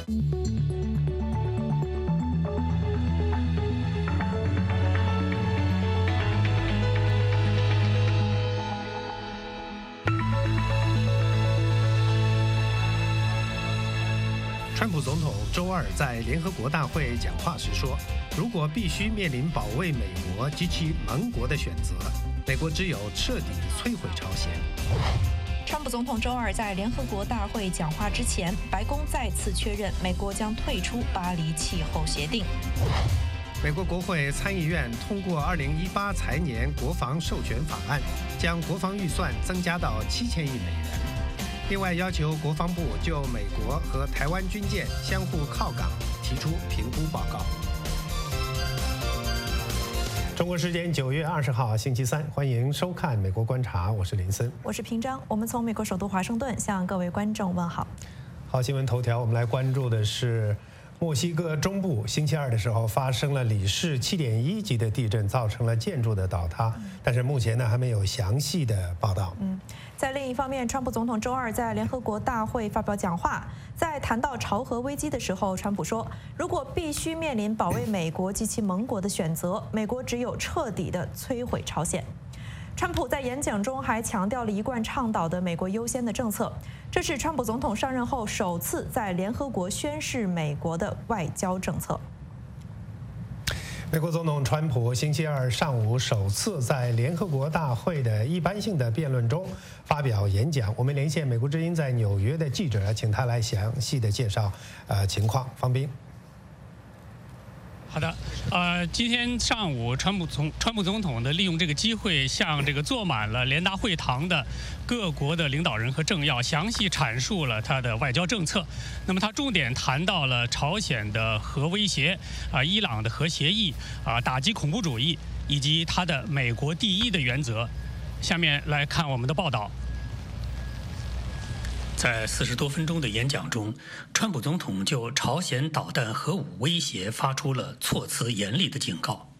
川普总统周二在联合国大会讲话时说，如果必须面临保卫美国及其盟国的选择，美国只有彻底摧毁朝鲜。 川普总统周二在联合国大会讲话之前，白宫再次确认美国将退出巴黎气候协定。 美国国会参议院通过2018财年国防授权法案，将国防预算增加到7000亿美元。另外，要求国防部就美国和台湾军舰相互靠港提出评估报告。中国时间9月20号星期三，欢迎收看《美国观察》，我是林森， 我是平章。我们从美国首都华盛顿向各位观众问好。 好，新闻头条，我们来关注的是墨西哥中部星期二的时候发生了里氏7.1级的地震，造成了建筑的倒塌，但是目前呢还没有详细的报道。 在另一方面，川普总统周二在联合国大会发表讲话，在谈到朝核危机的时候，川普说，如果必须面临保卫美国及其盟国的选择，美国只有彻底的摧毁朝鲜。川普在演讲中还强调了一贯倡导的美国优先的政策，这是川普总统上任后首次在联合国宣示美国的外交政策。 美国总统川普星期二上午首次在联合国大会的一般性的辩论中发表演讲。我们连线美国之音在纽约的记者，请他来详细的介绍情况。方斌。 好的，今天上午，川普总统利用这个机会，向这个坐满了联大会堂的各国的领导人和政要详细阐述了他的外交政策。那么他重点谈到了朝鲜的核威胁，伊朗的核协议，打击恐怖主义，以及他的美国第一的原则。下面来看我们的报道。在40多分钟的演讲中，川普总统就朝鲜导弹核武威胁发出了措辞严厉的警告。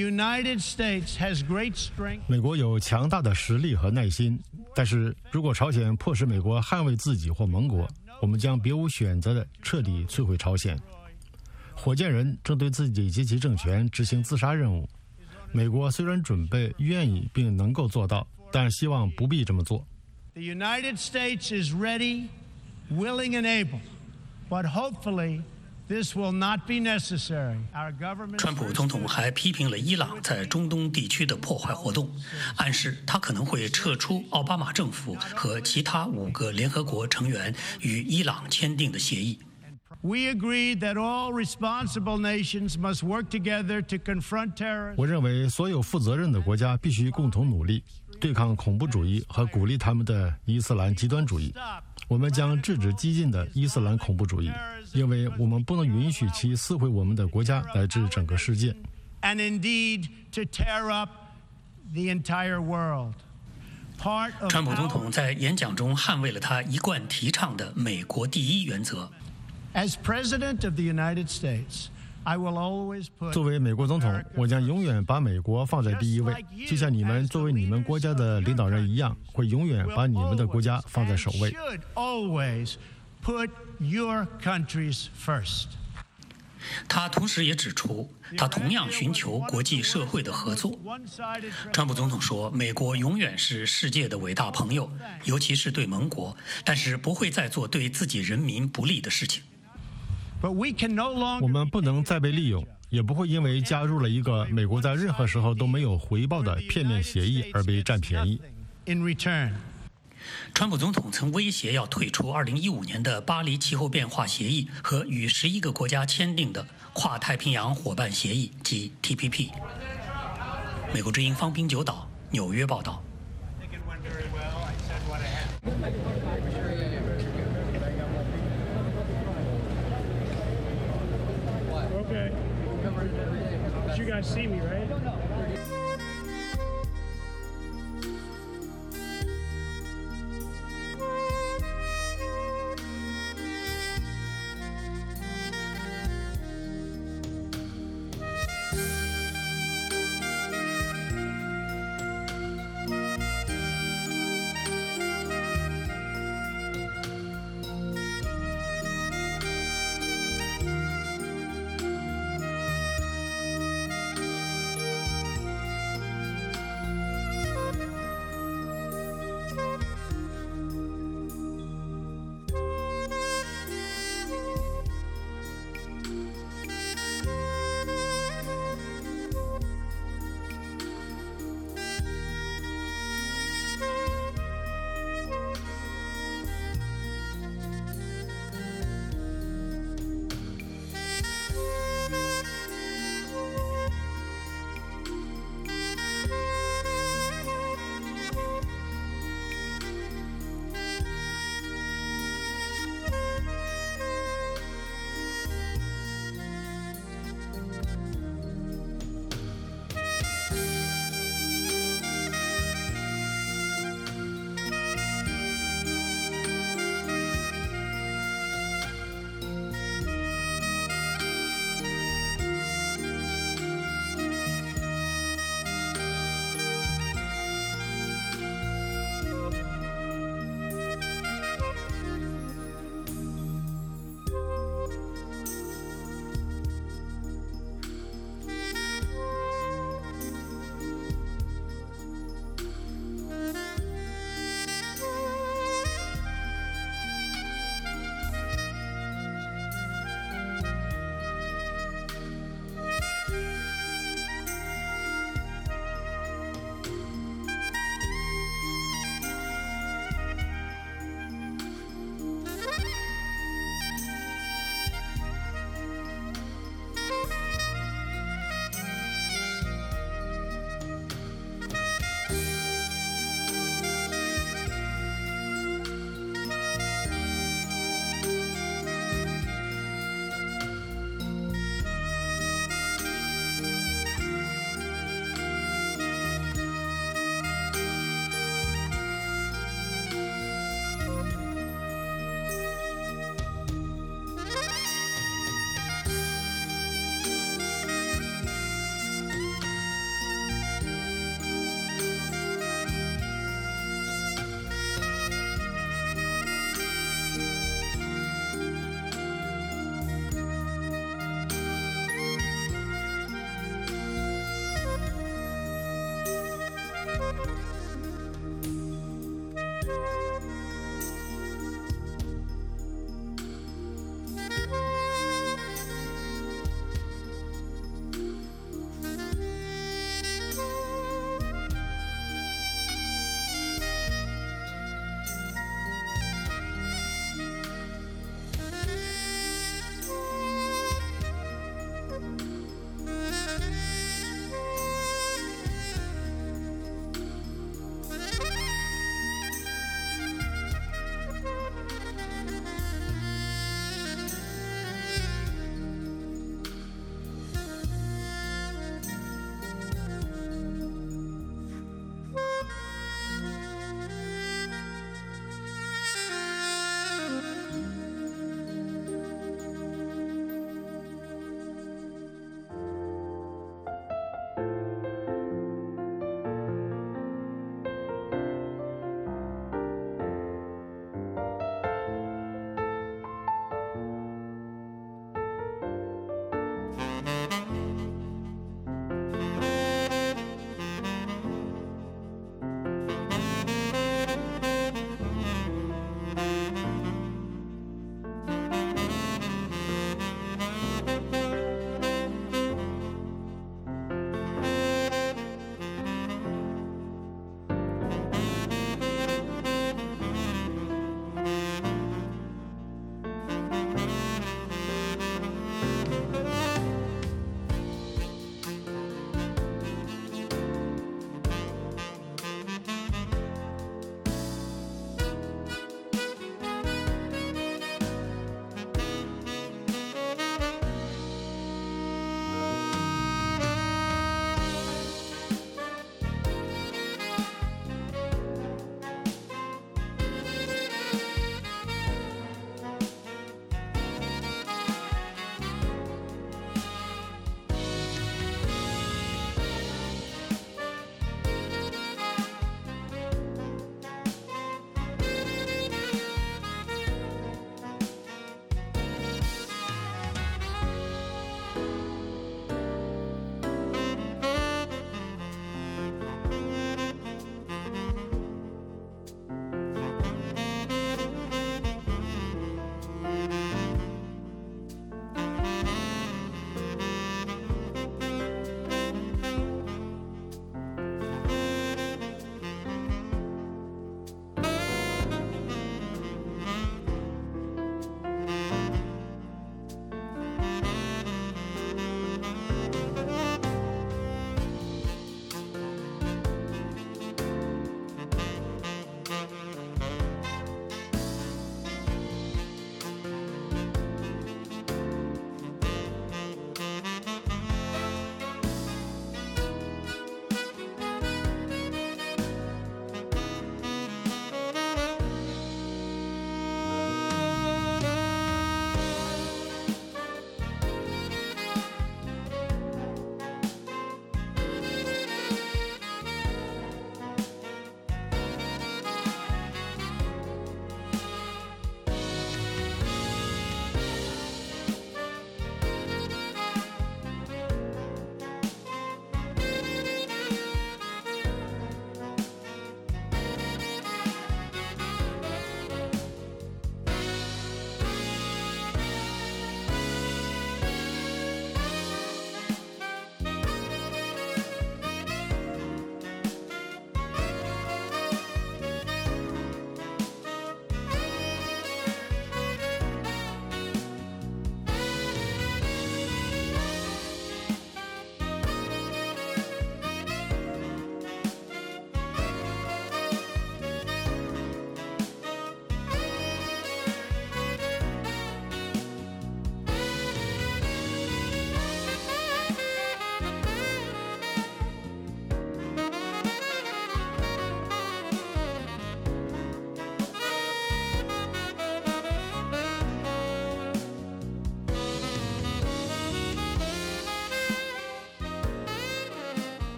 美国有强大的实力和耐心，但是如果朝鲜迫使美国捍卫自己或盟国，我们将别无选择地彻底摧毁朝鲜。火箭人正对自己及其政权执行自杀任务。美国虽然准备、愿意并能够做到，但希望不必这么做。 The United States is ready, willing and able, but hopefully this will not be necessary. Our government. 川普总统还批评了伊朗在中东地区的破坏活动，暗示他可能会撤出奥巴马政府和其他5个联合国成员与伊朗签订的协议。 We agreed that all responsible nations must work together to confront terrorists. 我认为所有负责任的国家必须共同努力，对抗恐怖主义和鼓励他们的伊斯兰极端主义。我们将制止激进的伊斯兰恐怖主义，因为我们不能允许其撕毁我们的国家乃至整个世界。 And indeed to tear up the entire world. 川普总统在演讲中捍卫了他一贯提倡的美国第一原则。 As President of the United States, I will always put. 作为美国总统，我将永远把美国放在第一位，就像你们作为你们国家的领导人一样，会永远把你们的国家放在首位。 Should always put your countries first. 他同时也指出，他同样寻求国际社会的合作。川普总统说，美国永远是世界的伟大朋友，尤其是对盟国，但是不会再做对自己人民不利的事情。 我们不能再被利用，也不会因为加入了一个美国在任何时候都没有回报的片面协议而被占便宜。 川普总统曾威胁要退出2015年的巴黎气候变化协议和与11个国家签订的跨太平洋伙伴协议及 TPP。美国之音方滨九岛，纽约报道。 Okay. You guys see me, right?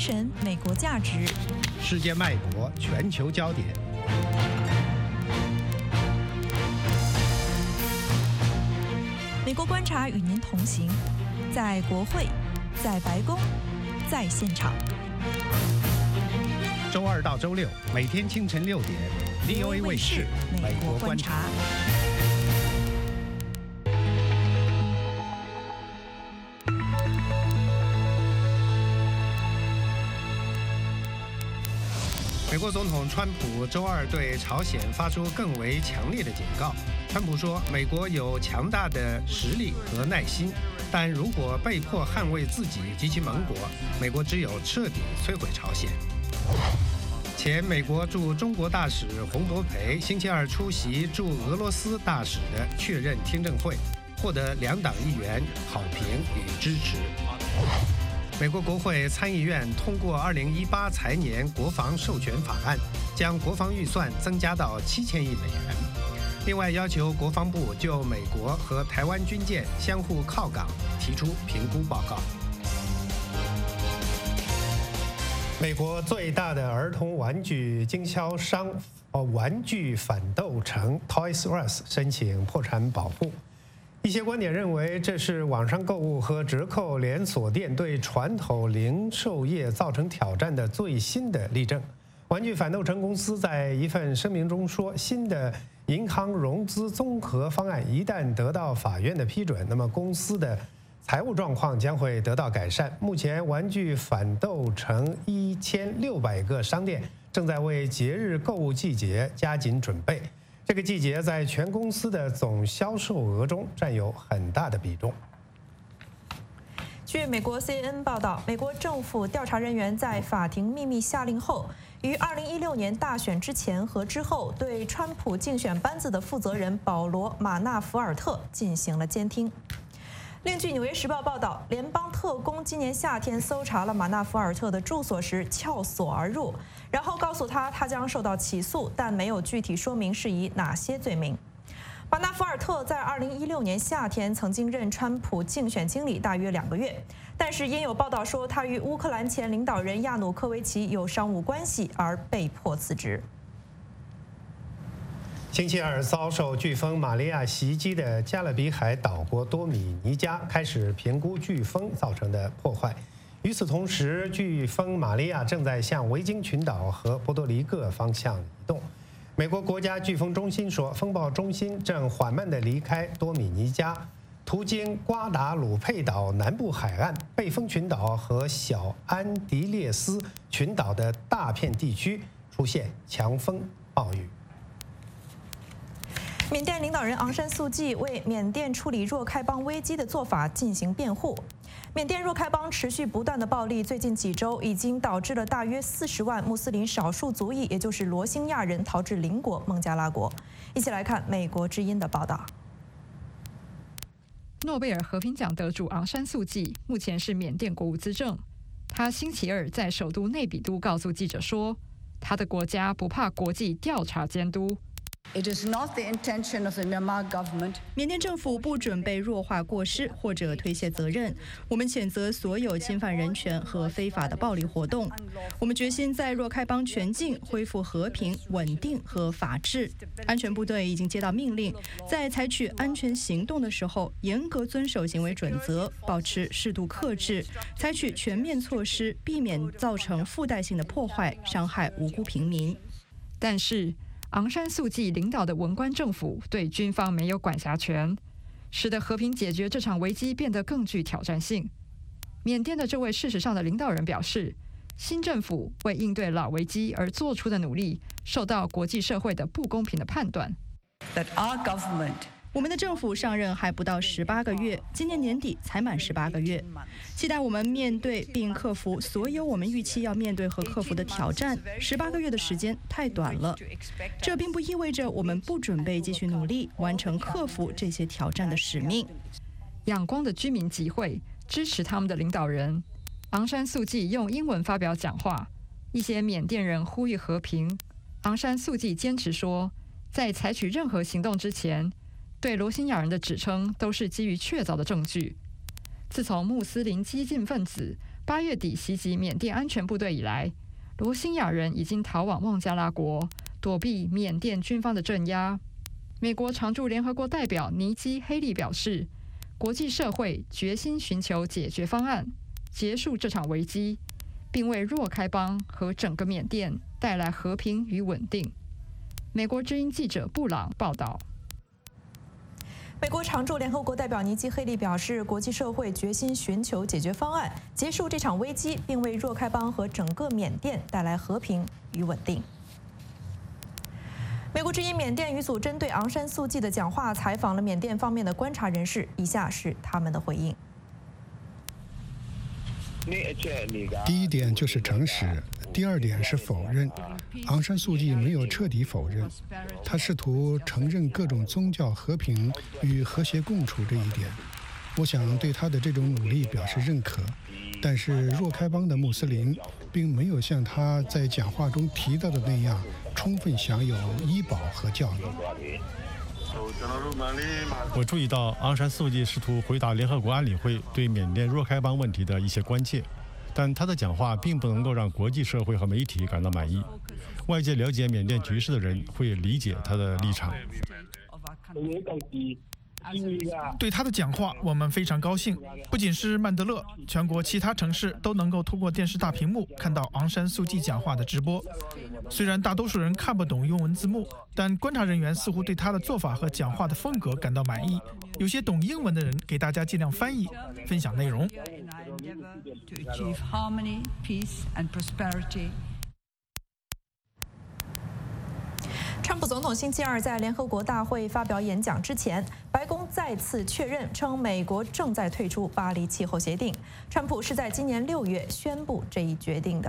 神、美国价值。 世界脉搏，全球焦点。 美国观察与您同行，在国会，在白宫，在现场。 周二到周六，每天清晨6点 ，VOA 卫视《美国观察》。美国总统川普周二对朝鲜发出更为强烈的警告。川普说，美国有强大的实力和耐心，但如果被迫捍卫自己及其盟国，美国只有彻底摧毁朝鲜。前美国驻中国大使洪博培星期二出席驻俄罗斯大使的确认听证会，获得2党议员好评与支持。美国国会参议院通过2018财年国防授权法案，将国防预算增加到7000亿美元。另外，要求国防部就美国和台湾军舰相互靠港提出评估报告。美国最大的儿童玩具经销商玩具反斗城 Toys R Us 申请破产保护。一些观点认为，这是网上购物和折扣连锁店对传统零售业造成挑战的最新的例证。玩具反斗城公司在一份声明中说，新的银行融资综合方案一旦得到法院的批准，那么公司的财务状况将会得到改善。目前，玩具反斗城1600个商店正在为节日购物季节加紧准备。这个季节在全公司的总销售额中占有很大的比重。 据美国 CNN 报道，美国政府调查人员在法庭秘密下令后，于2016年大选之前和之后，对川普竞选班子的负责人保罗·马纳福尔特进行了监听。另据《纽约时报》报道，联邦特工今年夏天搜查了马纳福尔特的住所时撬锁而入，然后告诉他将受到起诉，但没有具体说明是以哪些罪名。马纳福尔特在2016年夏天曾经任川普竞选经理大约2个月，但是因有报道说他与乌克兰前领导人亚努科维奇有商务关系而被迫辞职。 星期二遭受飓风玛利亚袭击的加勒比海岛国多米尼加开始评估飓风造成的破坏。与此同时，飓风玛利亚正在向维京群岛和波多黎各方向移动。美国国家飓风中心说，风暴中心正缓慢地离开多米尼加，途经瓜达鲁佩岛南部海岸、贝风群岛和小安迪列斯群岛的大片地区出现强风暴雨。 缅甸领导人昂山素季为缅甸处理若开邦危机的做法进行辩护。缅甸若开邦持续不断的暴力，最近几周已经导致了大约40万穆斯林少数族裔，也就是罗兴亚人逃至邻国孟加拉国。一起来看美国之音的报道。 诺贝尔和平奖得主昂山素季目前是缅甸国务资政。他星期二在首都内比都告诉记者说，他的国家不怕国际调查监督。 It is not the intention of the Myanmar government. 缅甸政府不准备弱化过失或者推卸责任。我们谴责所有侵犯人权和非法的暴力活动。我们决心在若开邦全境恢复和平、稳定和法治。安全部队已经接到命令，在采取安全行动的时候，严格遵守行为准则，保持适度克制，采取全面措施，避免造成附带性的破坏，伤害无辜平民。 但是，昂山素季领导的文官政府对军方没有管辖权，使得和平解决这场危机变得更具挑战性。缅甸的这位事实上的领导人表示，新政府为应对老危机而做出的努力受到国际社会的不公平的判断。 我们的政府上任还不到18个月，今年年底才满18个月。期待我们面对并克服所有我们预期要面对和克服的挑战。18个月的时间太短了，这并不意味着我们不准备继续努力完成克服这些挑战的使命。 仰光的居民集会支持他们的领导人昂山素季用英文发表讲话，一些缅甸人呼吁和平。昂山素季坚持说，在采取任何行动之前，对罗兴亚人的指称都是基于确凿的证据。自从穆斯林激进分子 8月底袭击缅甸安全部队以来，罗兴亚人已经逃往孟加拉国，躲避缅甸军方的镇压。美国常驻联合国代表尼基·黑利表示，国际社会决心寻求解决方案，结束这场危机，并为若开邦和整个缅甸带来和平与稳定。美国之音记者布朗报道。 美国常驻联合国代表尼基·黑利表示，国际社会决心寻求解决方案，结束这场危机，并为若开邦和整个缅甸带来和平与稳定。美国之音缅甸语组针对昂山素季的讲话采访了缅甸方面的观察人士，以下是他们的回应。 第一点就是诚实，第二点是否认。昂山素季没有彻底否认，他试图承认各种宗教和平与和谐共处这一点。我想对他的这种努力表示认可。但是若开邦的穆斯林并没有像他在讲话中提到的那样充分享有医保和教育。 我注意到昂山素季试图回答联合国安理会对缅甸若开邦问题的一些关切，但他的讲话并不能够让国际社会和媒体感到满意。外界了解缅甸局势的人会理解他的立场。 对他的讲话，我们非常高兴。不仅是曼德勒，全国其他城市都能够通过电视大屏幕看到昂山素季讲话的直播。虽然大多数人看不懂英文字幕，但观察人员似乎对他的做法和讲话的风格感到满意。有些懂英文的人给大家尽量翻译、分享内容。 川普总统星期二在联合国大会发表演讲之前，白宫再次确认称美国正在退出巴黎气候协定。川普是在今年6月宣布这一决定的。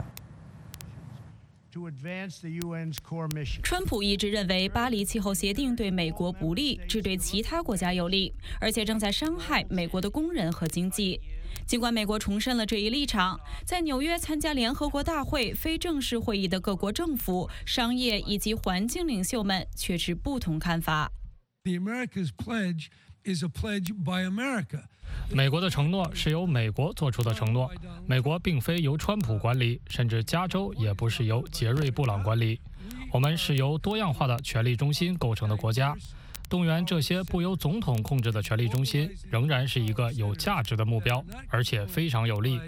川普一直认为巴黎气候协定对美国不利，只对其他国家有利，而且正在伤害美国的工人和经济。尽管美国重申了这一立场，在纽约参加联合国大会非正式会议的各国政府、商业以及环境领袖们却持不同看法。 美国的承诺是由美国做出的承诺，美国并非由川普管理，甚至加州也不是由杰瑞·布朗管理。我们是由多样化的权力中心构成的国家。动员这些不由总统控制的权力中心仍然是一个有价值的目标，而且非常有利。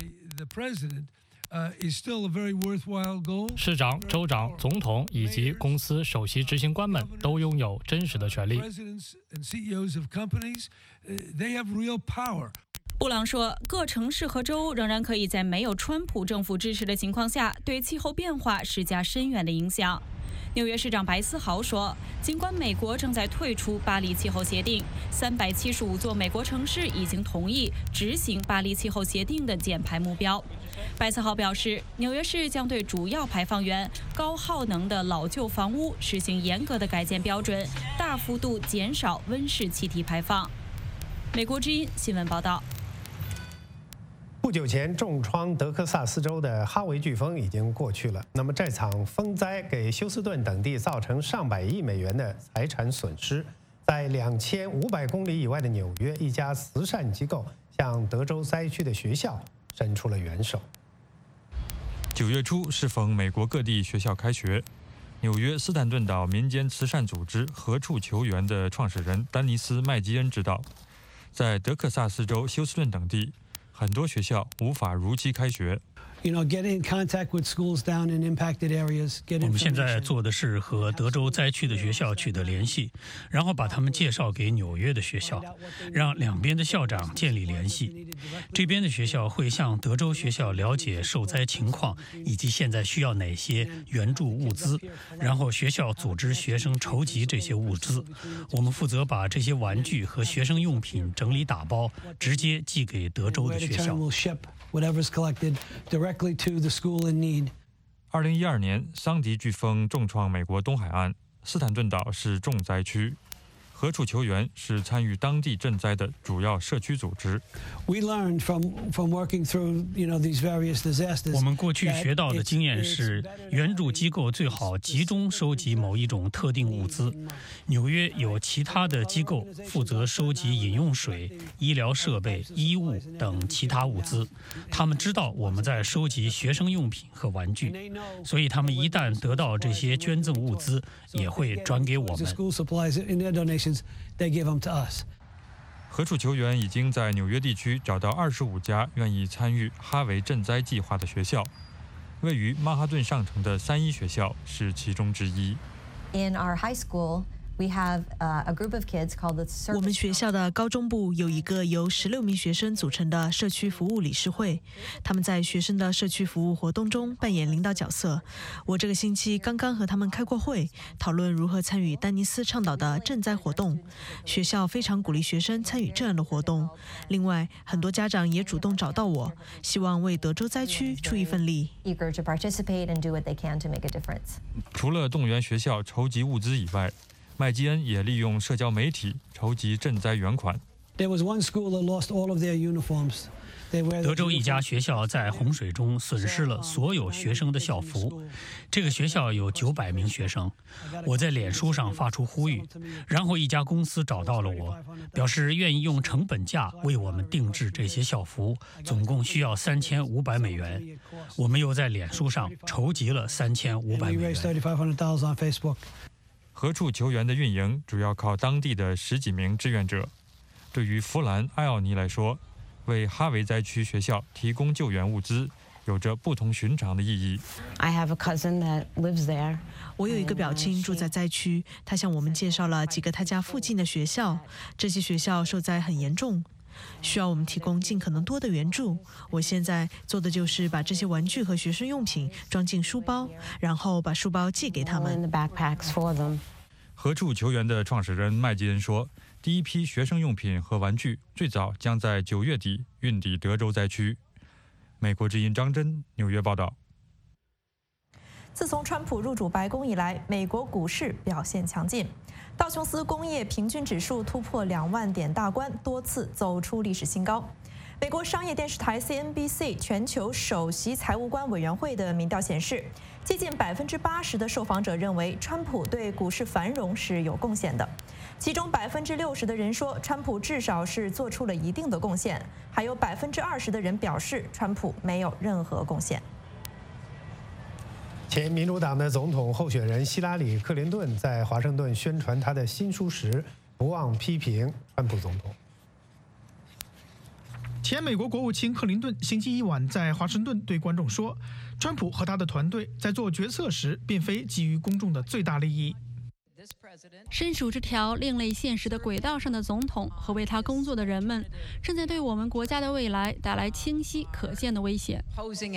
市长、州长、总统以及公司首席执行官们都拥有真实的权利。 布朗说，各城市和州仍然可以在没有川普政府支持的情况下，对气候变化施加深远的影响。纽约市长白思豪说，尽管美国正在退出巴黎气候协定，375座美国城市已经同意执行巴黎气候协定的减排目标。白思豪表示，纽约市将对主要排放源、高耗能的老旧房屋实行严格的改建标准，大幅度减少温室气体排放。美国之音新闻报道。 不久前重创德克萨斯州的哈维飓风已经过去了。那么这场风灾给休斯顿等地造成上百亿美元的财产损失。在2500公里以外的纽约，一家慈善机构向德州灾区的学校伸出了援手。 9月初适逢美国各地学校开学，纽约斯坦顿岛民间慈善组织何处求援的创始人丹尼斯·麦基恩知道，在德克萨斯州休斯顿等地，很多学校无法如期开学。 我们现在做的是和德州灾区的学校取得联系，然后把他们介绍给纽约的学校，让两边的校长建立联系。这边的学校会向德州学校了解受灾情况以及现在需要哪些援助物资，然后学校组织学生筹集这些物资。我们负责把这些玩具和学生用品整理打包，直接寄给德州的学校。 Whatever's collected directly to the school in need. 2012年，桑迪飓风重创美国东海岸，斯坦顿岛是重灾区。 何处求援是参与当地赈灾的主要社区组织。 We learned from working through, these various disasters. 我们过去学到的经验是，援助机构最好集中收集某一种特定物资。纽约有其他的机构负责收集饮用水、医疗设备、衣物等其他物资。他们知道我们在收集学生用品和玩具，所以他们一旦得到这些捐赠物资，也会转给我们。 何处求援已经在纽约地区找到25家愿意参与哈维赈灾计划的学校，位于曼哈顿上城的3一学校是其中之一。 In our high school, we have a group of kids called the Service. 我们学校的高中部有一个由16名学生组成的社区服务理事会，他们在学生的社区服务活动中扮演领导角色。我这个星期刚刚和他们开过会，讨论如何参与丹尼斯倡导的赈灾活动。学校非常鼓励学生参与这样的活动。另外，很多家长也主动找到我，希望为德州灾区出一份力。 Eager to participate and do what they can to make a difference. 除了动员学校筹集物资以外，麦基恩也利用社交媒体筹集赈灾援款。 德州一家学校在洪水中损失了所有学生的校服。这个学校有900名学生。我在脸书上发出呼吁，然后一家公司找到了我，表示愿意用成本价为我们定制这些校服，总共需要3500美元。我们又在脸书上筹集了3500美元。 何处求援的运营主要靠当地的10几名志愿者。对于弗兰·埃奥尼来说，为哈维灾区学校提供救援物资有着不同寻常的意义。 I have a cousin that lives there. 我有一个表亲住在灾区，他向我们介绍了几个他家附近的学校。这些学校受灾很严重，需要我们提供尽可能多的援助。我现在做的就是把这些玩具和学生用品装进书包，然后把书包寄给他们。 何处求援的创始人麦基恩说，第一批学生用品和玩具最早将在9月底运抵德州灾区。美国之音张真纽约报道。 自从川普入主白宫以来，美国股市表现强劲，道琼斯工业平均指数突破2万点大关，多次走出历史新高。美国商业电视台 CNBC 全球首席财务官委员会的民调显示，接近80%的受访者认为川普对股市繁荣是有贡献的，其中60%的人说川普至少是做出了一定的贡献，还有20%的人表示川普没有任何贡献。 前民主党的总统候选人希拉里·克林顿在华盛顿宣传她的新书时，不忘批评川普总统。 前美国国务卿克林顿星期一晚在华盛顿对观众说，川普和他的团队在做决策时，并非基于公众的最大利益。 身处这条另类现实的轨道上的总统和为他工作的人们，正在对我们国家的未来带来清晰可见的危险。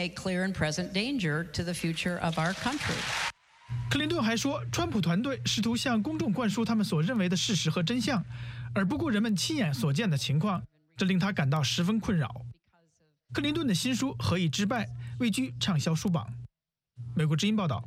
克林顿还说，川普团队试图向公众灌输他们所认为的事实和真相，而不顾人们亲眼所见的情况，这令他感到十分困扰。克林顿的新书《何以致败》位居畅销书榜。美国之音报道。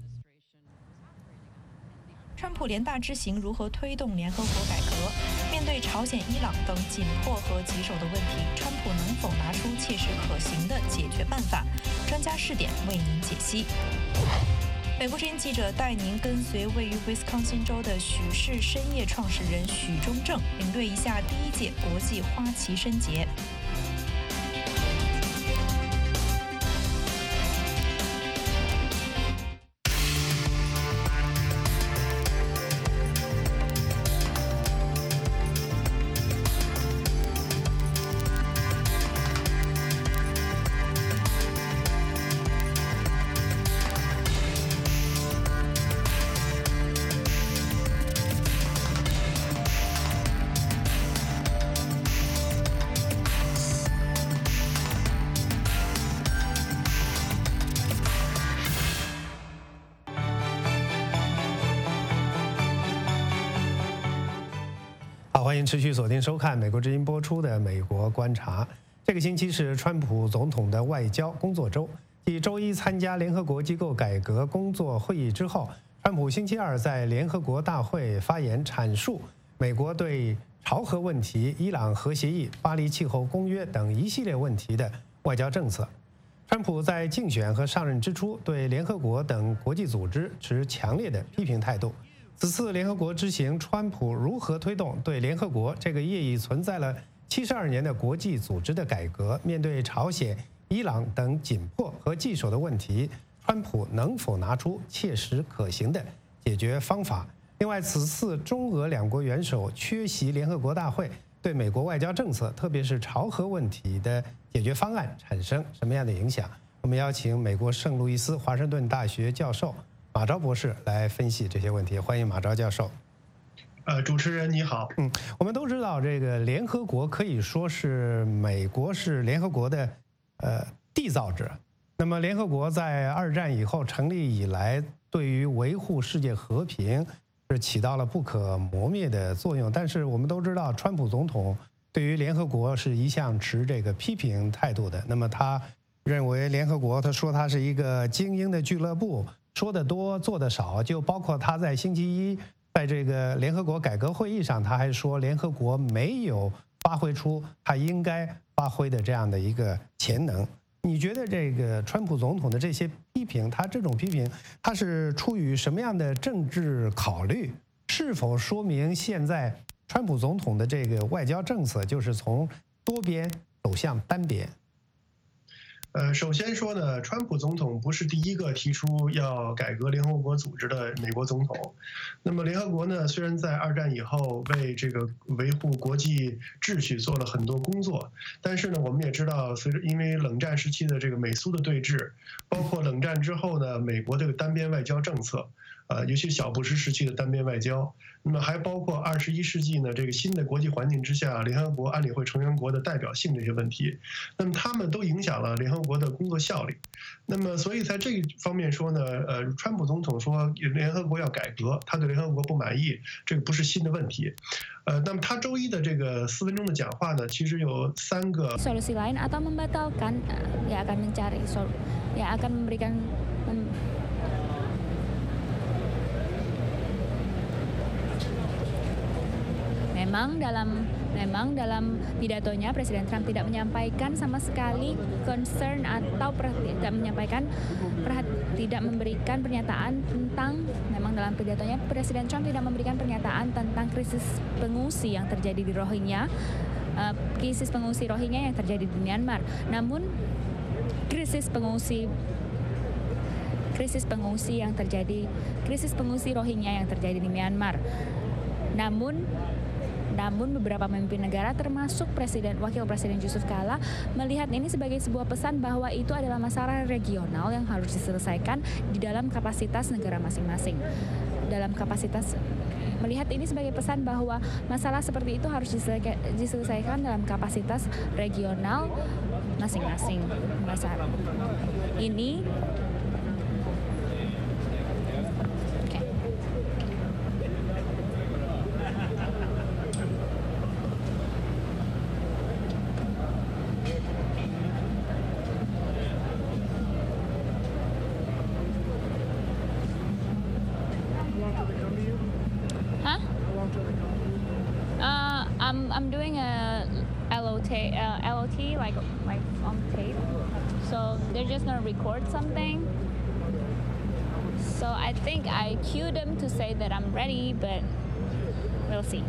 川普联大之行如何推动联合国改革？面对朝鲜、伊朗等紧迫和棘手的问题，川普能否拿出切实可行的解决办法？专家视点为您解析。美国之音记者带您跟随位于威斯康星州的许氏深业创始人许忠正，领队一下第1届国际花旗参节。 欢迎持续锁定收看美国之音播出的《美国观察》。这个星期是川普总统的外交工作周，继周一参加联合国机构改革工作会议之后，川普星期二在联合国大会发言阐述美国对朝核问题、伊朗核协议、巴黎气候公约等一系列问题的外交政策。川普在竞选和上任之初，对联合国等国际组织持强烈的批评态度。此次联合国之行，川普如何推动对联合国这个业已存在了72年的国际组织的改革？面对朝鲜、伊朗等紧迫和棘手的问题，川普能否拿出切实可行的解决方法？另外，此次中俄两国元首缺席联合国大会，对美国外交政策，特别是朝核问题的解决方案产生什么样的影响？我们邀请美国圣路易斯华盛顿大学教授马昭博士来分析这些问题。欢迎马昭教授。 主持人你好。 我们都知道，这个联合国可以说是美国是联合国的缔造者。那么，联合国在2战以后成立以来，对于维护世界和平是起到了不可磨灭的作用。但是我们都知道，川普总统对于联合国是一向持这个批评态度的。那么他认为联合国，他说它是一个精英的俱乐部，说得多做得少。就包括他在星期一在这个联合国改革会议上，他还说联合国没有发挥出他应该发挥的这样的一个潜能。你觉得这个川普总统的这些批评，他这种批评，他是出于什么样的政治考虑？是否说明现在川普总统的这个外交政策就是从多边走向单边？ 首先说呢，川普总统不是第一个提出要改革联合国组织的美国总统。那么联合国呢，虽然在2战以后为这个维护国际秩序做了很多工作，但是呢，我们也知道，因为冷战时期的这个美苏的对峙，包括冷战之后呢，美国这个单边外交政策，尤其小布什时期的单边外交，那么还包括21世纪呢这个新的国际环境之下，联合国安理会成员国的代表性这些问题，那么他们都影响了联合国的工作效率。那么所以在这一方面说呢，川普总统说联合国要改革，他对联合国不满意，这个不是新的问题。那么他周一的这个4分钟的讲话呢，其实有3个 solusi lain atau membatalkan, ya akan mencari ya akan memberikan Memang dalam pidatonya Presiden Trump tidak menyampaikan sama sekali concern atau tidak memberikan pernyataan tentang, memang dalam pidatonya Presiden Trump tidak memberikan pernyataan tentang krisis pengungsi yang terjadi di Rohingya, krisis pengungsi Rohingya yang terjadi di Myanmar. Namun krisis pengungsi Rohingya yang terjadi di Myanmar. Namun beberapa pemimpin negara termasuk Wakil Presiden Yusuf Kala melihat ini sebagai sebuah pesan bahwa itu adalah masalah regional yang harus diselesaikan di dalam kapasitas negara masing-masing. Melihat ini sebagai pesan bahwa masalah seperti itu harus diselesaikan dalam kapasitas regional masing-masing. Ini I'm doing a LOT like on tape, so they're just gonna record something. So I think I cued them to say that I'm ready, but we'll see.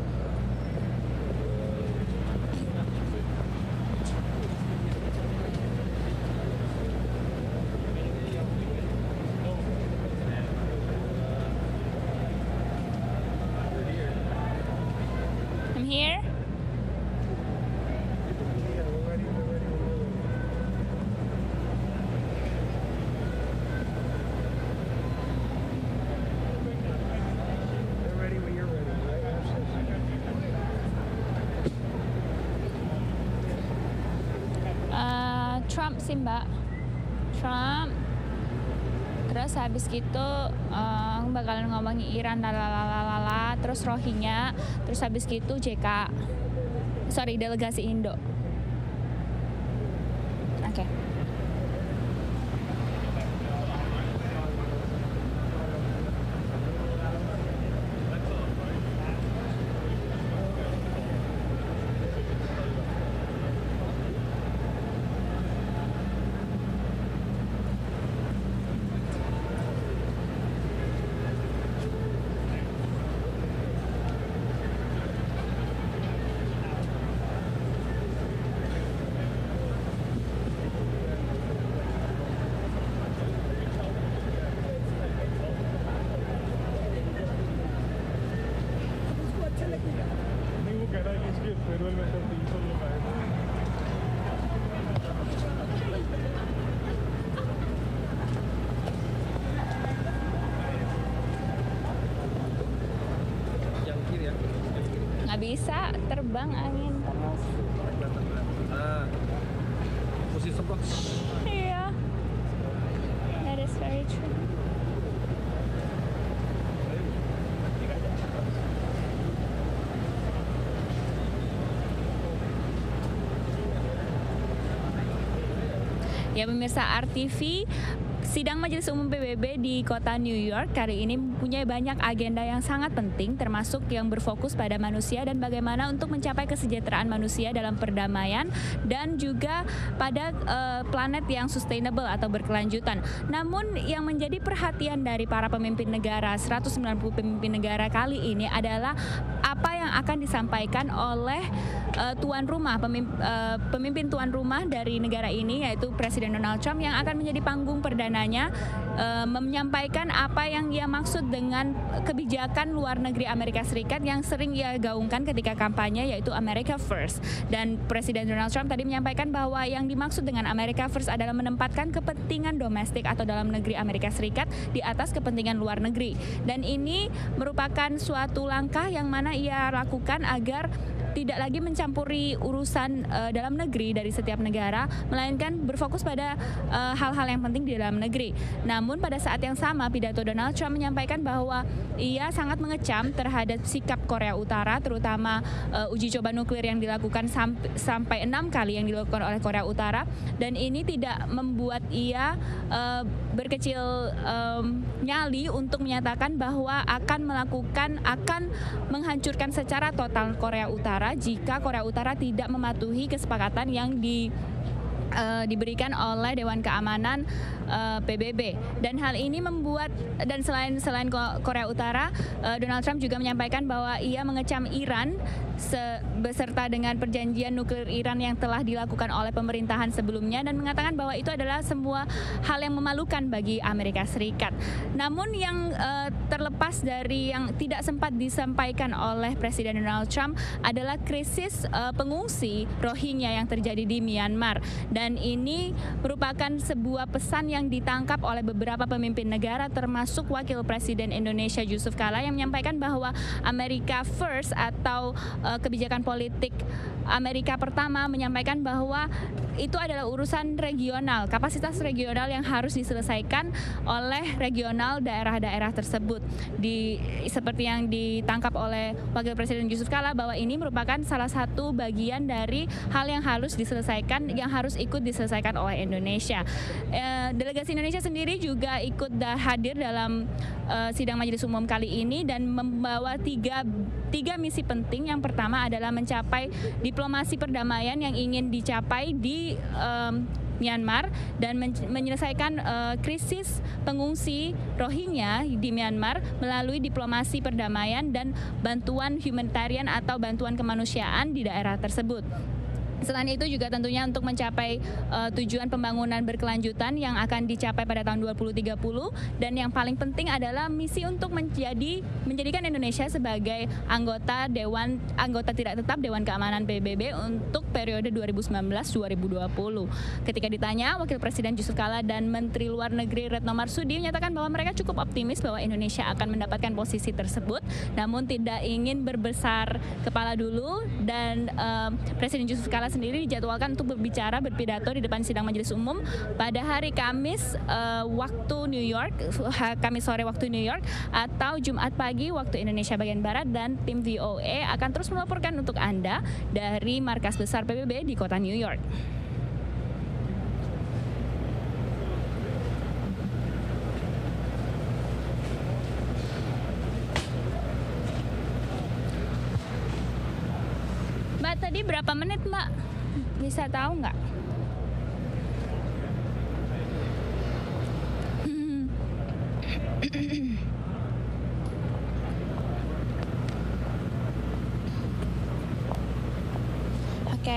I'm here. Trump sih Mbak, Trump. Terus habis gitu bakalan ngomongin Iran lalalala, terus Rohingya, terus habis gitu delegasi Indo. Oke. Nggak bisa terbang angin terus. Posisi sebelah. Iya. That is very true. Ya pemirsa RTV, sidang Majelis Umum PBB di kota New York kali ini mempunyai banyak agenda yang sangat penting, termasuk yang berfokus pada manusia dan bagaimana untuk mencapai kesejahteraan manusia dalam perdamaian dan juga pada planet yang sustainable atau berkelanjutan. Namun yang menjadi perhatian dari para pemimpin negara, 190 pemimpin negara kali ini adalah apa yang akan disampaikan oleh tuan rumah, pemimpin tuan rumah dari negara ini, yaitu Presiden Donald Trump, yang akan menjadi panggung perdananya menyampaikan apa yang ia maksud dengan kebijakan luar negeri Amerika Serikat yang sering ia gaungkan ketika kampanye, yaitu America First. Dan Presiden Donald Trump tadi menyampaikan bahwa yang dimaksud dengan America First adalah menempatkan kepentingan domestik atau dalam negeri Amerika Serikat di atas kepentingan luar negeri. Dan ini merupakan suatu langkah yang mana ia lakukan agar tidak lagi mencampuri urusan dalam negeri dari setiap negara, melainkan berfokus pada hal-hal yang penting di dalam negeri. Namun pada saat yang sama, pidato Donald Trump menyampaikan bahwa ia sangat mengecam terhadap sikap Korea Utara, terutama uji coba nuklir yang dilakukan sampai 6 kali yang dilakukan oleh Korea Utara, dan ini tidak membuat ia berkecil nyali untuk menyatakan bahwa akan menghancurkan secara total Korea Utara jika Korea Utara tidak mematuhi kesepakatan yang diberikan oleh Dewan Keamanan PBB. Dan hal ini membuat, dan selain Korea Utara, Donald Trump juga menyampaikan bahwa ia mengecam Iran beserta dengan perjanjian nuklir Iran yang telah dilakukan oleh pemerintahan sebelumnya, dan mengatakan bahwa itu adalah semua hal yang memalukan bagi Amerika Serikat. Namun yang terlepas dari yang tidak sempat disampaikan oleh Presiden Donald Trump adalah krisis pengungsi Rohingya yang terjadi di Myanmar. Dan ini merupakan sebuah pesan yang ditangkap oleh beberapa pemimpin negara, termasuk Wakil Presiden Indonesia Yusuf Kala, yang menyampaikan bahwa America First atau kebijakan politik Amerika pertama, menyampaikan bahwa itu adalah urusan regional, kapasitas regional yang harus diselesaikan oleh regional daerah-daerah tersebut. Seperti yang ditangkap oleh Wakil Presiden Yusuf Kala, bahwa ini merupakan salah satu bagian dari hal yang harus diselesaikan, yang harus ikut diselesaikan oleh Indonesia. Delegasi Indonesia sendiri juga ikut hadir dalam sidang Majelis Umum kali ini dan membawa tiga misi penting. Yang pertama adalah mencapai diplomasi perdamaian yang ingin dicapai di Myanmar dan menyelesaikan krisis pengungsi Rohingya di Myanmar melalui diplomasi perdamaian dan bantuan humanitarian atau bantuan kemanusiaan di daerah tersebut. Selain itu juga tentunya untuk mencapai tujuan pembangunan berkelanjutan yang akan dicapai pada tahun 2030, dan yang paling penting adalah misi untuk menjadikan Indonesia sebagai anggota tidak tetap Dewan Keamanan PBB untuk periode 2019-2020. Ketika ditanya, Wakil Presiden Yusuf Kala dan Menteri Luar Negeri Retno Marsudi menyatakan bahwa mereka cukup optimis bahwa Indonesia akan mendapatkan posisi tersebut, namun tidak ingin berbesar kepala dulu. Dan Presiden Yusuf Kala sendiri dijadwalkan untuk berpidato di depan sidang Majelis Umum pada hari Kamis waktu New York, Kamis sore waktu New York, atau Jumat pagi waktu Indonesia bagian Barat, dan tim VOA akan terus melaporkan untuk Anda dari markas besar PBB di kota New York. Mbak, tadi berapa menit, Mbak? Bisa tahu nggak? Oke.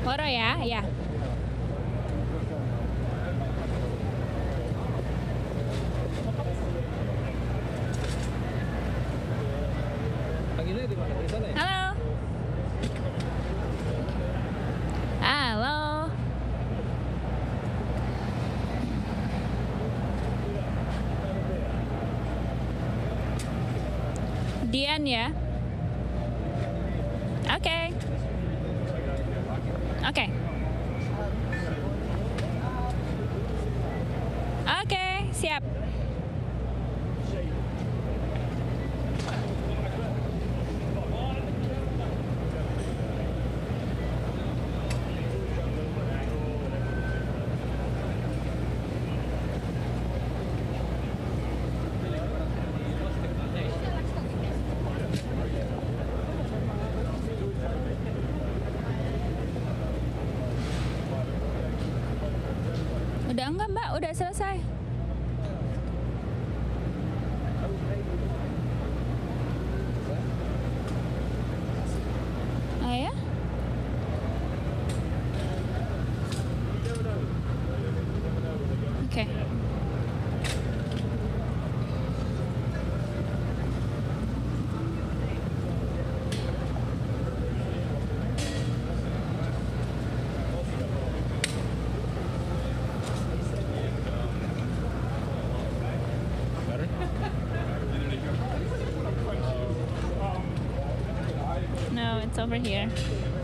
Foto ya, ya. Halo. Halo. Dian ya. Oke. Oke. Oke, siap. Udah enggak Mbak, udah selesai. Oh ya? Oke. No, it's over here.